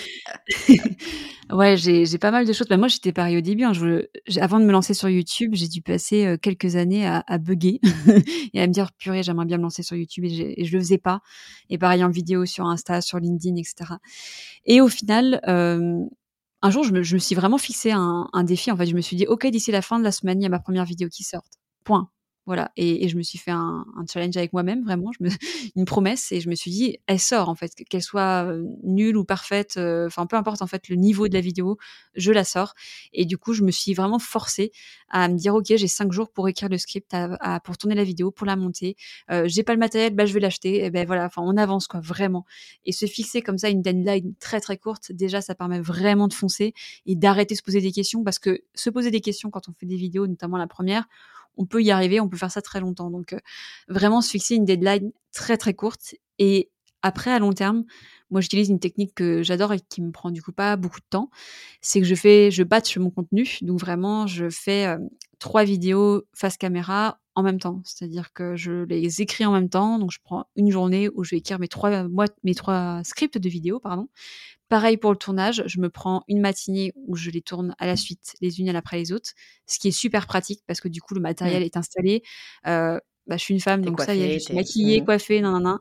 Ouais, j'ai j'ai pas mal de choses. Bah, moi, j'étais pareil au début, hein. Je j'ai avant de me lancer sur YouTube, j'ai dû passer, heu, quelques années à à bugger et à me dire: «Purée, j'aimerais bien me lancer sur YouTube» et j'ai et je le faisais pas. Et pareil en vidéo sur Insta, sur LinkedIn et cetera. Et au final, hem, un jour, je me je me suis vraiment fixé un un défi. En fait, je me suis dit: «OK, d'ici la fin de la semaine, il y a ma première vidéo qui sorte. Point». Voilà, et et je me suis fait un un challenge avec moi-même, vraiment, je me une promesse, et je me suis dit: «Elle sort, en fait, qu'elle soit, heu, nulle ou parfaite, heu, enfin, peu importe, en fait, le niveau de la vidéo, je la sors». Et du coup, je me suis vraiment forcée à me dire: «OK, j'ai cinq jours pour écrire le script, à à pour tourner la vidéo, pour la monter. Heu, j'ai pas le matériel, bah, je vais l'acheter». Et beh, voilà, enfin, on avance, quoi, vraiment. Et se fixer comme ça une deadline très, très courte, déjà, ça permet vraiment de foncer et d'arrêter de se poser des questions, parce que se poser des questions quand on fait des vidéos, notamment la première, on peut y arriver, on peut faire ça très longtemps. Donc, heu, vraiment se fixer une deadline très, très courte. Et après, à long terme, moi, j'utilise une technique que j'adore et qui me prend du coup pas beaucoup de temps. C'est que je fais je batch mon contenu. Donc vraiment, je fais, hem, trois vidéos face caméra en même temps. C'est-à-dire que je les écris en même temps. Donc je prends une journée où je vais écrire mes trois moi mes trois scripts de vidéos, pardon. Pareil pour le tournage, je me prends une matinée où je les tourne à la suite, les unes après les autres, ce qui est super pratique parce que du coup le matériel
Mmh.
est installé. Heu, bah, je suis une femme,
T'es
donc ça y est, je
coiffée,
suis
t'es.
maquillée,
Mmh.
coiffée, nin nin nin.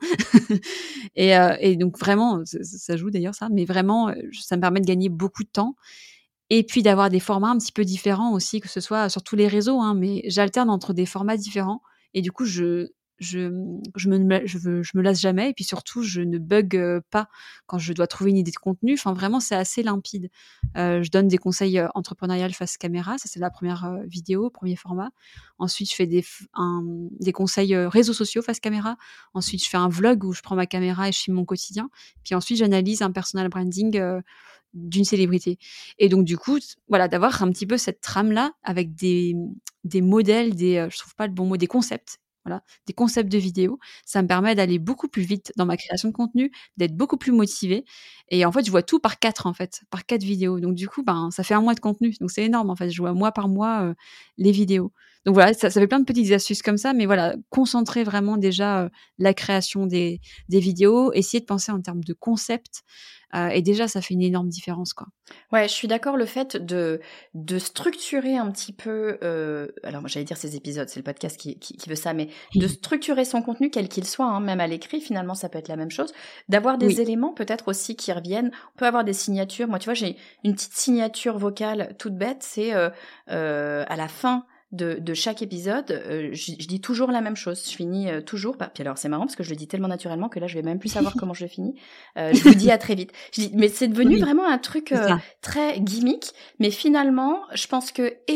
Et heu et donc vraiment, ça ça joue d'ailleurs ça, mais vraiment, heu, ça me permet de gagner beaucoup de temps et puis d'avoir des formats un petit peu différents aussi, que ce soit sur tous les réseaux, hein, mais j'alterne entre des formats différents et du coup je je, mmh, je me me je veux je me lasse jamais et puis surtout je ne bug, heu, pas quand je dois trouver une idée de contenu. Enfin vraiment c'est assez limpide. Heu, je donne des conseils, heu, entrepreneurial face caméra, ça c'est la première re vidéo, premier format. Ensuite je fais des f un, mmh, des conseils, heu, réseaux sociaux face caméra. Ensuite je fais un vlog où je prends ma caméra et je filme mon quotidien. Puis ensuite j'analyse un personal branding, heu, d'une célébrité. Et donc du coup, t voilà, d'avoir un petit peu cette trame-là avec des, mmh, des modèles, des, heu, je trouve pas le bon mot, des concepts, voilà, des concepts de vidéos. Ça me permet d'aller beaucoup plus vite dans ma création de contenu, d'être beaucoup plus motivée et en fait, je vois tout par quatre en fait, par quatre vidéos. Donc du coup, ben, ça fait un mois de contenu, donc c'est énorme en fait. Je vois mois par mois, heu, les vidéos. Donc voilà, ça ça fait plein de petites astuces comme ça, mais voilà, concentrer vraiment déjà, heu, la création des des vidéos, essayer de penser en termes de concept, heu et déjà ça fait une énorme différence, quoi.
Ouais, je suis d'accord, le fait de de structurer un petit peu, heu, alors moi j'allais dire ces épisodes, c'est le podcast qui qui qui veut ça, mais de structurer son contenu quel qu'il soit, hein, même à l'écrit finalement ça peut être la même chose. D'avoir des
Oui.
éléments peut-être aussi qui reviennent. On peut avoir des signatures. Moi, tu vois, j'ai une petite signature vocale toute bête, c'est, heu heu, à la fin de de chaque épisode, heu, je je dis toujours la même chose. Je finis, heu, toujours par puis alors c'est marrant parce que je le dis tellement naturellement que là je vais même plus savoir comment je finis. Heu, je vous dis à très vite. Je dis mais c'est devenu
Oui,
vraiment un truc,
c'est
heu,
ça.
très gimmick, mais finalement, je pense que et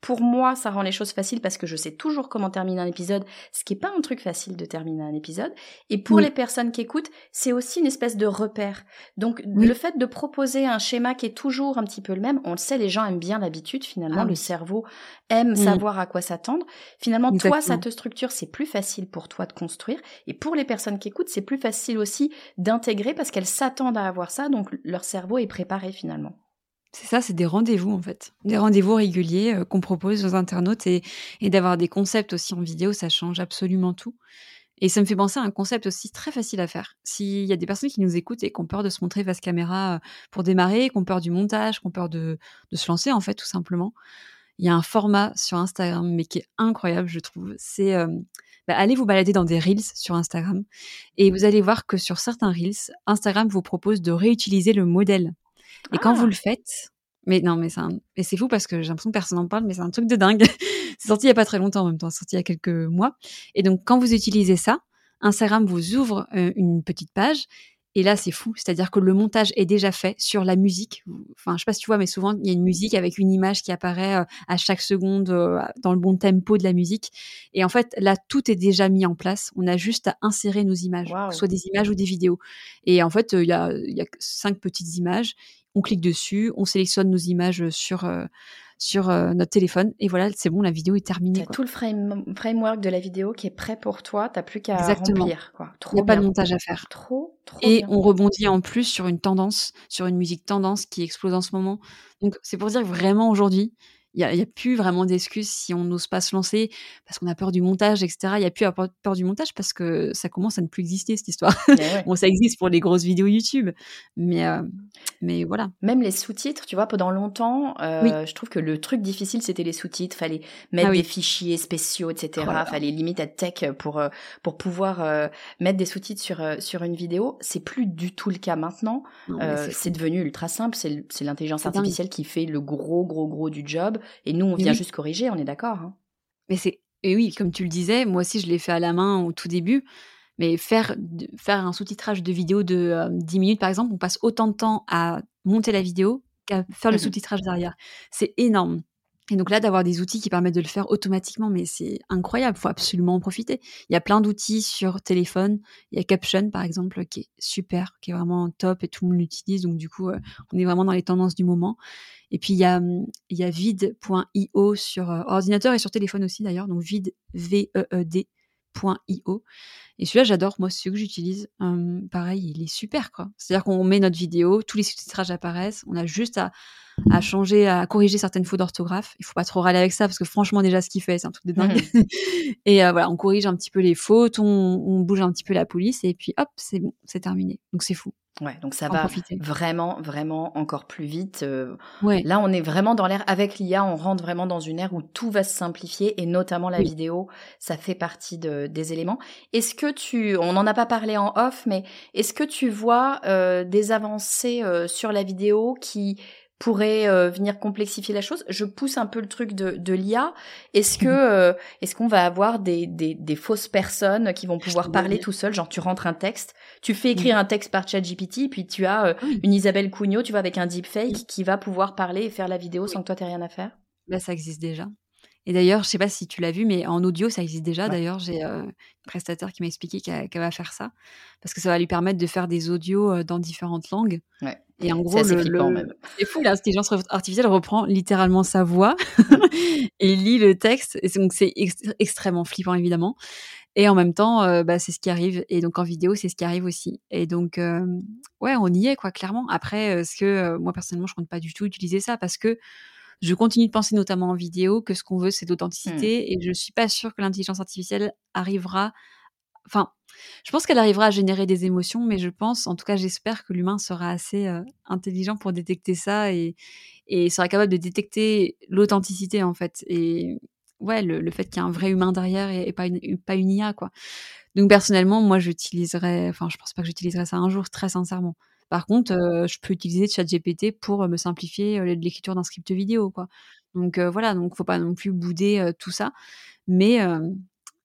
pour moi, ça rend les choses faciles parce que je sais toujours comment terminer un épisode, ce qui est pas un truc facile de terminer un épisode. Et pour les
Oui.
personnes qui écoutent, c'est aussi une espèce de repère. Donc,
Oui.
le fait de proposer un schéma qui est toujours un petit peu le même, on le sait, les gens aiment bien l'habitude, finalement,
Ah
le
oui.
cerveau aime
Mmh.
savoir à quoi s'attendre. Finalement, toi, ça
Exactement.
te structure, c'est plus facile pour toi de construire. Et pour les personnes qui écoutent, c'est plus facile aussi d'intégrer parce qu'elles s'attendent à avoir ça, donc leur cerveau est préparé finalement.
C'est ça, c'est des rendez-vous en fait. Des rendez-vous réguliers, heu, qu'on propose aux internautes et et d'avoir des concepts aussi en vidéo, ça change absolument tout et ça me fait penser à un concept aussi très facile à faire. S'il y a des personnes qui nous écoutent et qui ont peur de se montrer face caméra, heu, pour démarrer, qui ont peur du montage, qui ont peur de de se lancer en fait tout simplement, il y a un format sur Instagram, mais qui est incroyable je trouve. C'est, hem, bah, allez vous balader dans des reels sur Instagram et vous allez voir que sur certains reels, Instagram vous propose de réutiliser le modèle. Et quand vous le
Ah!
faites mais non, mais c'est un et c'est fou parce que j'ai l'impression que personne n'en parle, mais c'est un truc de dingue. C'est sorti il y a pas très longtemps en même temps, c'est sorti il y a quelques mois et donc quand vous utilisez ça, Instagram vous ouvre, heu, une petite page et là, c'est fou. C'est-à-dire que le montage est déjà fait sur la musique. Vous enfin, je sais pas si tu vois, mais souvent, il y a une musique avec une image qui apparaît, heu, à chaque seconde, heu, dans le bon tempo de la musique et en fait, là, tout est déjà mis en place. On a juste à insérer nos images, que ce
Waouh!
soit des images ou des vidéos et en fait, heu, il y a il y a que cinq petites images. On clique dessus, on sélectionne nos images, heu, sur, heu, sur, heu, notre téléphone et voilà, c'est bon, la vidéo est
Tu
terminée,
as
quoi.
tout le frame framework de la vidéo qui est prêt pour toi, tu as plus qu'à
Exactement.
remplir, quoi.
Il y a
Trop
pas de
bien.
montage à faire
Trop, trop
et
bien.
on rebondit en plus sur une tendance, sur une musique tendance qui explose en ce moment. Donc c'est pour dire que vraiment aujourd'hui, il y a il y a plus vraiment d'excuses si on n'ose pas se lancer parce qu'on a peur du montage et cetera. Il y a plus à avoir peur du montage parce que ça commence à ne plus exister cette histoire.
Eh ouais.
Bon, ça existe pour les grosses vidéos YouTube, mais hem, mais voilà.
Même les sous-titres, tu vois, pendant longtemps,
Oui.
heu, je trouve que le truc difficile, c'était les sous-titres. Fallait
Ah
mettre des
oui.
fichiers spéciaux et
Oh là
cetera.
là.
Fallait limite être tech pour, heu, pour pouvoir, heu, mettre des sous-titres sur, heu, sur une vidéo. C'est plus du tout le cas maintenant.
Non, mais
Heu,
c'est
c'est
fou.
devenu ultra simple. C'est l c'est l'intelligence
C'est dingue.
artificielle qui fait le gros, gros, gros du job et nous, on
Mais
vient
oui.
juste corriger, on est d'accord, hein?
Mais c'est et oui, comme tu le disais, moi aussi je l'ai fait à la main au tout début, mais faire de faire un sous-titrage de vidéo de, heu, dix minutes par exemple, on passe autant de temps à monter la vidéo qu'à faire le
Mmh mh.
sous-titrage derrière. C'est énorme et donc là, d'avoir des outils qui permettent de le faire automatiquement, mais c'est incroyable, faut absolument en profiter. Il y a plein d'outils sur téléphone. Il y a Caption par exemple qui est super, qui est vraiment top et tout le monde l'utilise donc du coup, heu, on est vraiment dans les tendances du moment et puis il y a, mmh, il y a Veed point io sur, heu, ordinateur et sur téléphone aussi d'ailleurs, donc Veed, V E E D point io et celui-là j'adore, moi, c'est celui que j'utilise. Hem, pareil, il est super, quoi. C'est-à-dire qu'on met notre vidéo, tous les sous-titrages apparaissent, on a juste à à changer, à corriger certaines fautes d'orthographe. Il faut pas trop râler avec ça parce que franchement déjà ce qu'il fait, c'est un truc de
Mmh
dingue
mh.
et heu, voilà, on corrige un petit peu les fautes, on on bouge un petit peu la police et puis hop, c'est bon, c'est terminé. Donc c'est fou.
Ouais, donc ça
Faut en
va
profiter.
vraiment, vraiment encore plus vite, heu,
Ouais.
là, on est vraiment dans l'ère avec l'I A, on rentre vraiment dans une ère où tout va se simplifier et notamment la
Oui.
vidéo, ça fait partie de des éléments. Est-ce que tu on n'en a pas parlé en off, mais est-ce que tu vois, heu, des avancées, heu, sur la vidéo qui pourraient, heu, venir complexifier la chose? Je pousse un peu le truc de de l'I A. Est-ce que, heu, est-ce qu'on va avoir des des des fausses personnes qui vont pouvoir parler
Ouais.
tout seuls? Genre tu rentres un texte, tu fais
Mmh.
écrire un texte par ChatGPT, puis tu as, heu,
Ah oui.
une Isabelle Cougnot, tu vois, avec un
Oui.
deepfake qui va pouvoir parler et faire la vidéo
Oui.
sans que toi tu aies rien à faire?
Bah, ça existe déjà et d'ailleurs, je sais pas si tu l'as vu, mais en audio, ça existe déjà.
Ouais.
D'ailleurs, j'ai, heu, une prestataire qui m'a expliqué qu'elle qu'elle va faire ça parce que ça va lui permettre de faire des audios, heu, dans différentes langues
Ouais.
et en
C'est
gros,
assez
le
flippant
le
même.
c'est fou, l'intelligence rev artificielle reprend littéralement sa voix
Mmh.
et lit le texte et c'est donc c'est ext extrêmement flippant évidemment et en même temps, heu, bah, c'est ce qui arrive et donc en vidéo, c'est ce qui arrive aussi et donc hem, ouais, on y est quoi, clairement. Après, heu, ce que, heu, moi personnellement, je compte pas du tout utiliser ça parce que je continue de penser, notamment en vidéo, que ce qu'on veut, c'est
Mmh.
d'authenticité et je suis pas sûre que l'intelligence artificielle arrivera enfin, je pense qu'elle arrivera à générer des émotions, mais je pense, en tout cas j'espère que l'humain sera assez, heu, intelligent pour détecter ça et et sera capable de détecter l'authenticité, en fait et ouais, le le fait qu'il y a un vrai humain derrière et et pas une u pas une I A, quoi. Donc personnellement, moi, j'utiliserais enfin, je pense pas que j'utiliserai ça un jour, très sincèrement. Par contre, heu, je peux utiliser ChatGPT pour, heu, me simplifier, heu, l'écriture d'un script vidéo, quoi. Donc heu, voilà, donc faut pas non plus bouder, heu, tout ça mais hem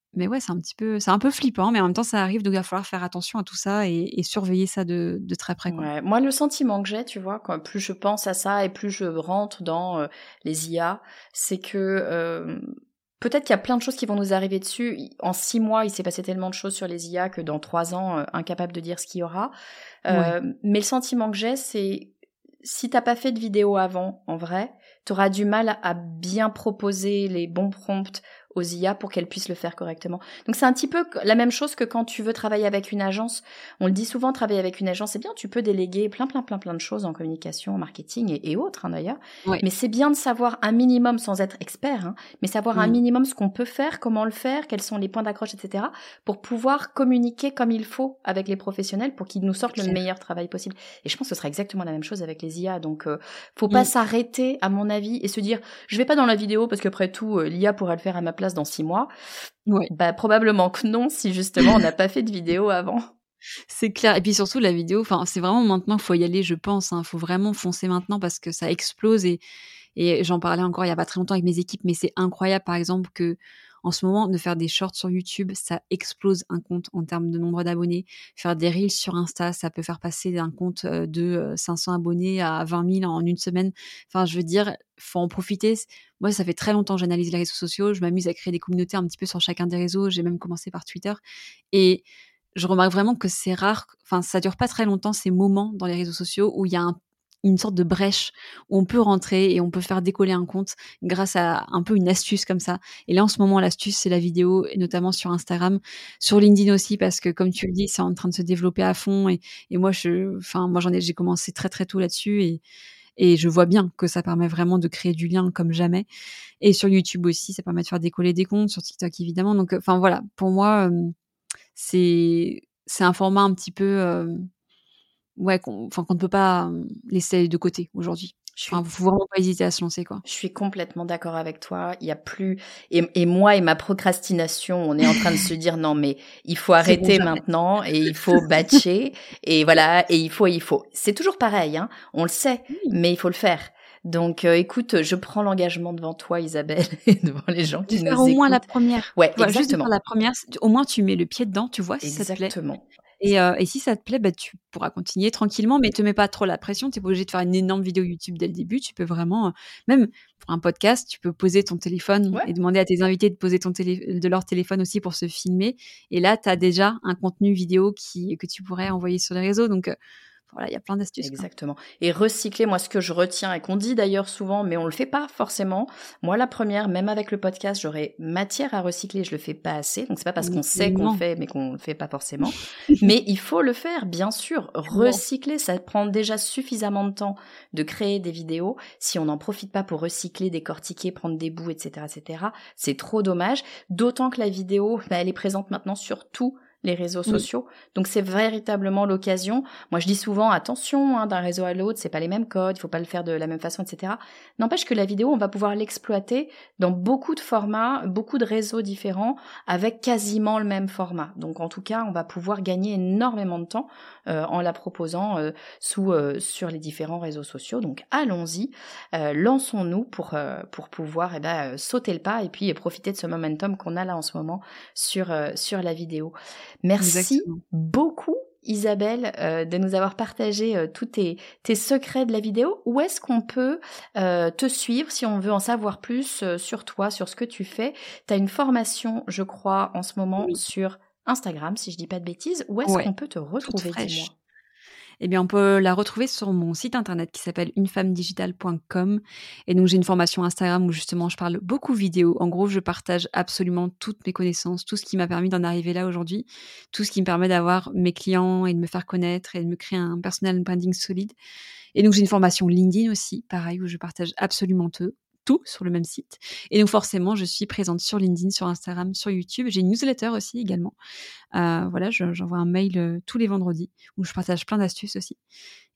Mais ouais, c'est un petit peu c'est un peu flippant, mais en même temps, ça arrive, donc il va falloir faire attention à tout ça et et surveiller ça de de très près, quoi.
Ouais, moi le sentiment que j'ai, tu vois, quand plus je pense à ça et plus je rentre dans, heu, les I A, c'est que, hem, peut-être qu'il y a plein de choses qui vont nous arriver dessus. I en six mois, il s'est passé tellement de choses sur les I A que dans trois ans, heu, incapable de dire ce qu'il y aura.
Ouais.
Hem, mais le sentiment que j'ai, c'est si tu as pas fait de vidéo avant, en vrai, tu auras du mal à bien proposer les bons prompts aux I A pour qu'elles puissent le faire correctement. Donc c'est un petit peu la même chose que quand tu veux travailler avec une agence. On le dit souvent, travailler avec une agence, c'est bien, tu peux déléguer plein, plein, plein, plein de choses en communication, en marketing et, et autres, hein, d'ailleurs.
Ouais.
Mais c'est bien de savoir un minimum, sans être expert, hein, mais savoir un
Mmh.
minimum ce qu'on peut faire, comment le faire, quels sont les points d'accroche, et cetera, pour pouvoir communiquer comme il faut avec les professionnels pour qu'ils nous sortent le
Clair.
meilleur travail possible. Et je pense que ce sera exactement la même chose avec les I A. Donc, euh, faut
Mmh.
pas s'arrêter, à mon avis, et se dire, je vais pas dans la vidéo parce qu'après tout, euh, l'I A pourra le faire à ma place dans six mois.
Ouais.
Bah, probablement que non, si justement on n'a pas fait de vidéo avant.
C'est clair. Et puis surtout, la vidéo, enfin, c'est vraiment maintenant qu'il faut y aller, je pense. Il faut vraiment foncer maintenant parce que ça explose. Et, et j'en parlais encore il y a pas très longtemps avec mes équipes, mais c'est incroyable, par exemple, que en ce moment, de faire des shorts sur YouTube, ça explose un compte en termes de nombre d'abonnés. Faire des reels sur Insta, ça peut faire passer d'un compte euh, de euh, cinq cents abonnés à vingt mille en une semaine. Enfin, je veux dire, faut en profiter. Moi, ça fait très longtemps que j'analyse les réseaux sociaux. Je m'amuse à créer des communautés un petit peu sur chacun des réseaux. J'ai même commencé par Twitter. Et je remarque vraiment que c'est rare, enfin, ça dure pas très longtemps, ces moments dans les réseaux sociaux où il y a un une sorte de brèche où on peut rentrer et on peut faire décoller un compte grâce à un peu une astuce comme ça. Et là, en ce moment, l'astuce, c'est la vidéo, et notamment sur Instagram, sur LinkedIn aussi, parce que comme tu le dis, c'est en train de se développer à fond. Et, et moi, je, enfin, moi, j'en ai, j'ai commencé très très tôt là-dessus et, et je vois bien que ça permet vraiment de créer du lien comme jamais. Et sur YouTube aussi, ça permet de faire décoller des comptes, sur TikTok évidemment. Donc, enfin voilà, pour moi, euh, c'est c'est un format un petit peu, euh, ouais, qu'on, enfin, qu'on ne peut pas euh, laisser de côté aujourd'hui.
Je
Enfin,
suis
faut vraiment pas hésiter à se lancer, quoi.
Je suis complètement d'accord avec toi. Il y a plus et, et moi et ma procrastination, on est en train de se dire non mais il faut
C'est bon,
arrêter
j'arrête.
maintenant et il faut batcher et voilà et il faut et il faut. C'est toujours pareil, hein. On le sait,
Oui,
mais il faut le faire. Donc euh, écoute, je prends l'engagement devant toi, Isabelle, et devant les gens
de
qui
faire
nous
au moins la
écoutent.
première.
Ouais,
Tu vois, juste de faire
exactement,
la première, c au moins tu mets le pied dedans, tu vois si ça te plaît.
exactement.
Et heu et si ça te plaît, bah, tu pourras continuer tranquillement, mais te mets pas trop la pression. Tu es pas obligé de faire une énorme vidéo YouTube dès le début. Tu peux vraiment, heu, même pour un podcast, tu peux poser ton téléphone
Ouais.
et demander à tes invités de poser ton télé de leur téléphone aussi pour se filmer. Et là, tu as déjà un contenu vidéo qui que tu pourrais envoyer sur les réseaux. Donc, heu, voilà, il y a plein d'astuces, quoi.
Exactement. Et recycler, moi, ce que je retiens et qu'on dit d'ailleurs souvent, mais on le fait pas forcément. Moi, la première, même avec le podcast, j'aurais matière à recycler, je le fais pas assez. Donc c'est pas parce
Mais
qu'on sait qu'on le
tellement,
fait, mais qu'on le fait pas forcément. Mais il faut le faire, bien sûr.
tellement.
Recycler, ça prend déjà suffisamment de temps de créer des vidéos. Si on n'en profite pas pour recycler, décortiquer, prendre des bouts, et cetera, et cetera, c'est trop dommage. D'autant que la vidéo, bah, elle est présente maintenant sur tout les réseaux
Oui,
sociaux. Donc c'est véritablement l'occasion. Moi je dis souvent attention, hein, d'un réseau à l'autre, c'est pas les mêmes codes, il faut pas le faire de la même façon, et cetera. N'empêche que la vidéo, on va pouvoir l'exploiter dans beaucoup de formats, beaucoup de réseaux différents, avec quasiment le même format. Donc en tout cas, on va pouvoir gagner énormément de temps euh, en la proposant euh, sous euh, sur les différents réseaux sociaux. Donc allons-y, euh, lançons-nous pour euh, pour pouvoir eh ben, euh, sauter le pas et puis euh, profiter de ce momentum qu'on a là en ce moment sur euh, sur la vidéo. Merci
exactement.
beaucoup Isabelle euh, de nous avoir partagé euh, tous tes, tes secrets de la vidéo. Où est-ce qu'on peut euh, te suivre si on veut en savoir plus euh, sur toi, sur ce que tu fais? Tu as une formation, je crois, en ce moment
Oui.
sur Instagram, si je dis pas de bêtises. Où est-ce
Ouais,
qu'on peut te
toute
retrouver,
fraîche.
dis-moi?
Eh bien, on peut la retrouver sur mon site internet qui s'appelle une femme digitale point com. Et donc, j'ai une formation Instagram où justement je parle beaucoup vidéo. En gros, je partage absolument toutes mes connaissances, tout ce qui m'a permis d'en arriver là aujourd'hui, tout ce qui me permet d'avoir mes clients et de me faire connaître et de me créer un personal branding solide. Et donc, j'ai une formation LinkedIn aussi, pareil, où je partage absolument tout, tout sur le même site. Et donc, forcément, je suis présente sur LinkedIn, sur Instagram, sur YouTube. J'ai une newsletter aussi également. Heu, voilà, je j'envoie un mail, heu, tous les vendredis où je partage plein d'astuces aussi.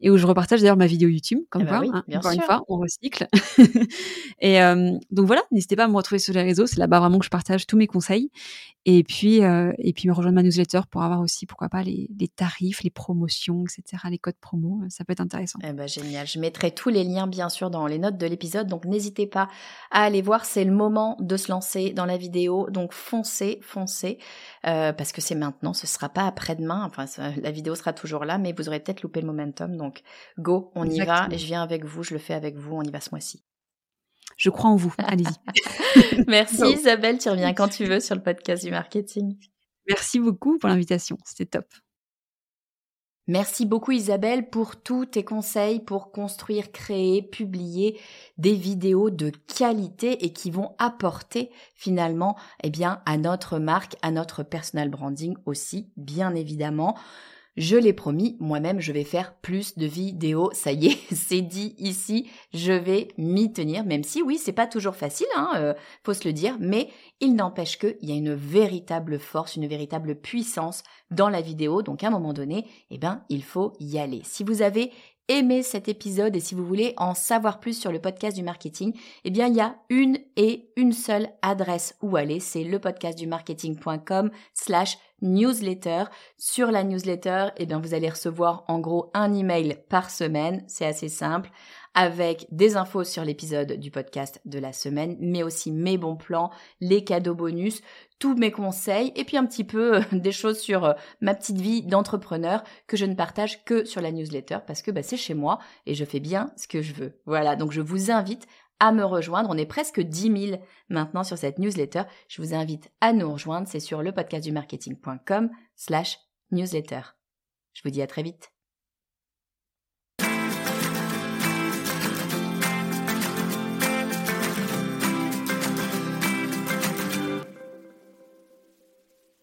et où je repartage d'ailleurs ma vidéo YouTube, comme
Eh bah
quoi,
oui,
hein,
bien
encore une
sûr.
fois, on recycle. Et hem, donc voilà, n'hésitez pas à me retrouver sur les réseaux, c'est là-bas vraiment que je partage tous mes conseils et puis, heu et puis me rejoindre ma newsletter pour avoir aussi, pourquoi pas, les les tarifs, les promotions et cetera, les codes promo, heu, ça peut être intéressant.
Eh bah, génial. Je mettrai tous les liens, bien sûr, dans les notes de l'épisode, donc n'hésitez pas à aller voir. C'est le moment de se lancer dans la vidéo, donc foncez, foncez, euh, parce que c'est maintenant, ce sera pas après-demain. Enfin, ça- la vidéo sera toujours là, mais vous aurez peut-être loupé le momentum, donc go, on y va.
Exactement.
Je viens avec vous, je le fais avec vous, on y va ce mois-ci.
Je crois en vous, allez-y.
Merci
Go.
Isabelle, tu reviens quand tu veux sur le podcast du marketing.
Merci beaucoup pour l'invitation, c'était top.
Merci beaucoup Isabelle pour tous tes conseils pour construire, créer, publier des vidéos de qualité et qui vont apporter finalement eh bien, à notre marque, à notre personal branding aussi, bien évidemment. Je l'ai promis, moi-même, je vais faire plus de vidéos. Ça y est, c'est dit ici. Je vais m'y tenir, même si oui, c'est pas toujours facile, hein, euh, faut se le dire, mais il n'empêche qu'il y a une véritable force, une véritable puissance dans la vidéo. Donc, à un moment donné, eh ben, il faut y aller. Si vous avez aimé cet épisode et si vous voulez en savoir plus sur le podcast du marketing, eh bien, il y a une et une seule adresse où aller. C'est lepodcastdumarketing.com slash newsletter. Sur la newsletter, eh bien, vous allez recevoir en gros un email par semaine. C'est assez simple, avec des infos sur l'épisode du podcast de la semaine, mais aussi mes bons plans, les cadeaux bonus, tous mes conseils et puis un petit peu euh, des choses sur euh, ma petite vie d'entrepreneur que je ne partage que sur la newsletter parce que bah, c'est chez moi et je fais bien ce que je veux. Voilà, donc je vous invite à me rejoindre. On est presque dix mille maintenant sur cette newsletter. Je vous invite à nous rejoindre. C'est sur lepodcastdumarketing.com slash newsletter. Je vous dis à très vite.